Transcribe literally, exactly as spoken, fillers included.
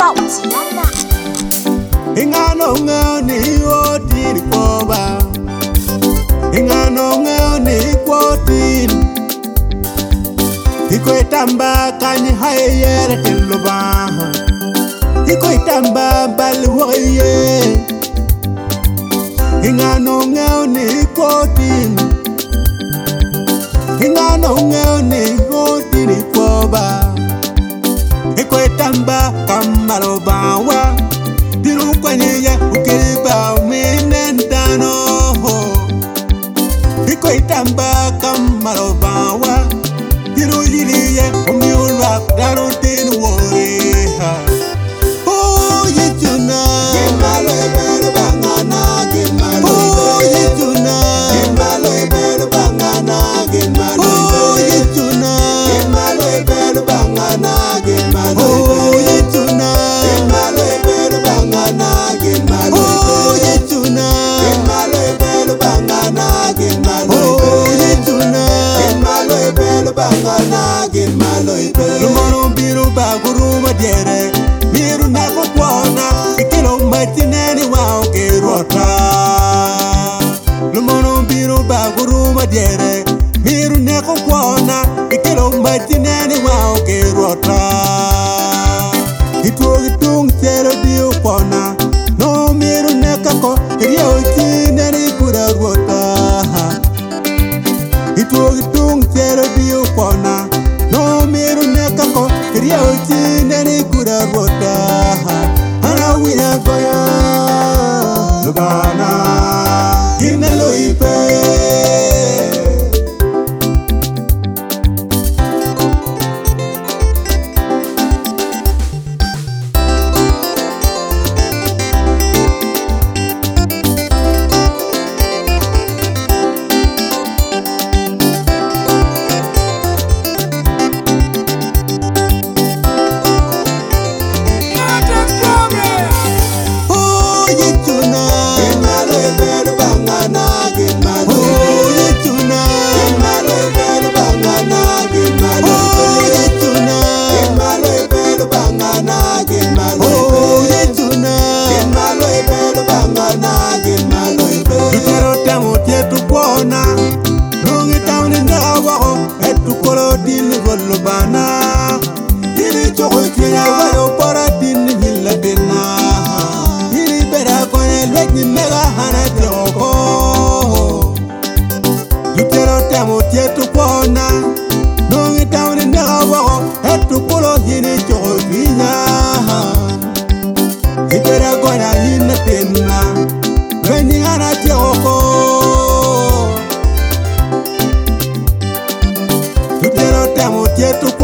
造极了。 Ingano ngani otin koba, ingano ngani kotin. Iko itamba kanyi hayere tiluba, iko itamba balwaye. Ingano ngani kotin, ingano ngani kotin koba, iko itamba kamalobawa. Diru kwenye ukiriba uminendano Iko itamba kamarobawa Diru liliye umiulwa daru tinu woreha Oh yituna Gimalo iberu bangana Gimalo Oh yituna Gimalo iberu bangana Gimalo Oh yituna Gimalo iberu bangana Gimalo Oh yituna Gimalo iberu bangana Gimalo Oh yituna Gimalo iberu bangana Gimalo Oh yituna Gimalo iberu bangana Gimalo iberu Lumoro biru baguru madere Miru nako kuona Ikilo matineni wao kerota Lumoro biru baguru madere Miru nako kuona Ikilo matineni wao kerota Itu itung sero diu kuona No miru nekako Rio chineni kura rota Itu itung sero diu kuona No miru nekako Rio chineni kura rota Ana wina goya Lugana Inelo ipe Lubana Dini choko kenya wayo para dini hila bina Dini bera kone lwek ni mega hana tioko Lutero temo tietu kona Nongi tauni nega wako Etu kulo hini choko kenya Ibera kona hina bina Lweni hana tioko Lutero temo tietu